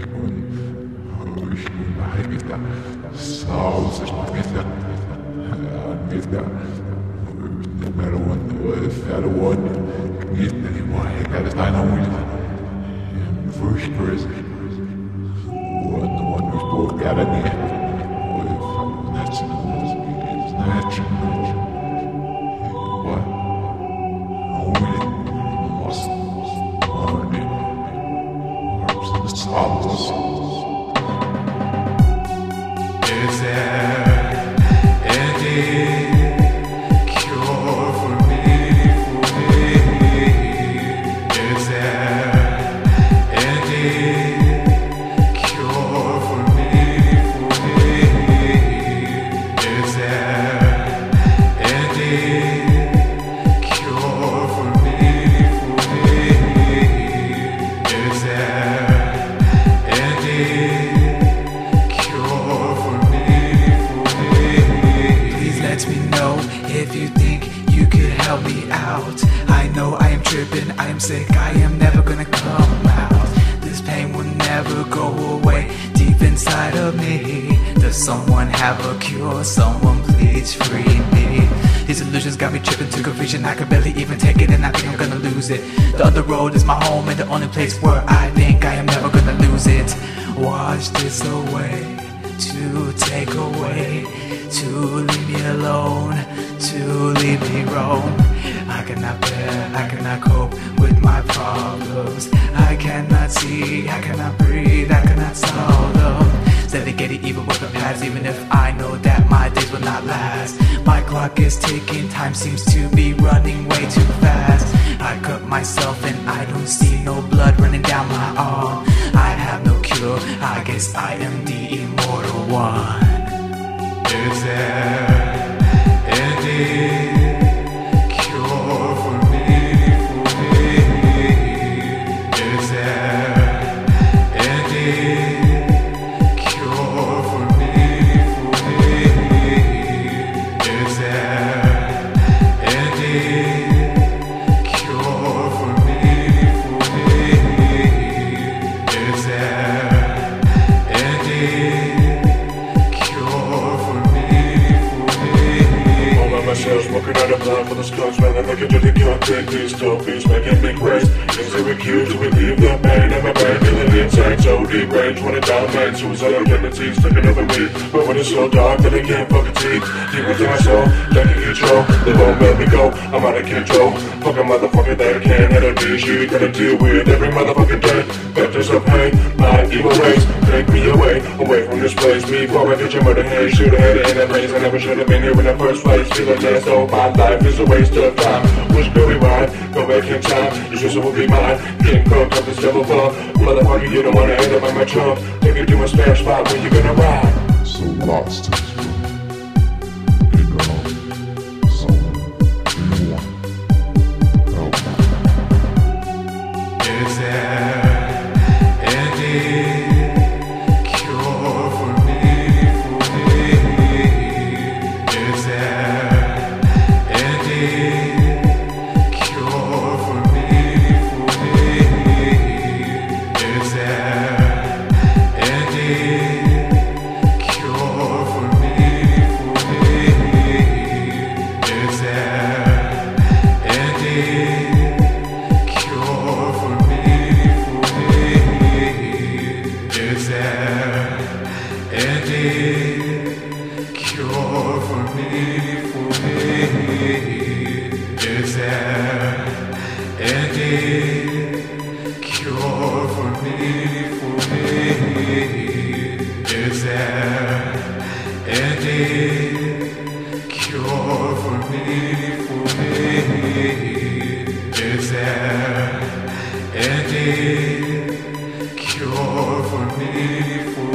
Mahagita, South Mahagita, Mahagita, number one, fellow one, Mahagita, Mahagita, Mahagita, first person, one who spoke out of me, that's natural. What? Only must learn it. Herbs and solids. Is there any cure for me? Is there any cure for me? Is there any cure for me? Is there any let me know if you think you could help me out. I know I am tripping, I am sick, I am never gonna come out. This pain will never go away deep inside of me. Does someone have a cure? Someone please free me. These illusions got me tripping to confusion, I can barely even take it and I think I'm gonna lose it. The other road is my home and the only place where I think I am never gonna lose it. Wash this away, to take away, to leave me alone, to leave me roam. I cannot bear, I cannot cope with my problems. I cannot see, I cannot breathe, I cannot solve them. Steadily getting even with the past, even if I know that my days will not last. My clock is ticking, time seems to be running way too fast. I cut myself and I don't see no blood running down my arm. I have no cure, I guess I am the immortal one. Is there any cure for me? Is there any cure for me? Is there any cure for me? Is there any myself, smoking out of blood for the scars, man, I'm looking to the contact. These topics making me crazy. Things that refuse to relieve the pain in my brain, feeling inside, so deep range, wanna downline, suicidal tendencies taking over me. But when it's so dark that I can't fucking see, deep within my soul, taking control, they won't let me go, I'm out of control. Fuck a motherfucker that can't handle this shit, gotta deal with every motherfucking day. Vectors of pain, my evil ways, take me away from this place. Before I did your murder, hey, should've had it in that place. I never should've been here in the first place. Feeling less, so my life is a waste of time. Wish could rewind, go back in time. Your sister will be mine. Getting crunk up this devil bump. Motherfucker, you don't wanna end up on my trunk. Take you to a spare spot where you gonna ride. So lost. Is there any cure for me? Is there any cure for me? Is there any cure for me? Is there any cure for me? Is there any cure for me? Is there any cure for me? Is there any cure for me? Is there any cure for me?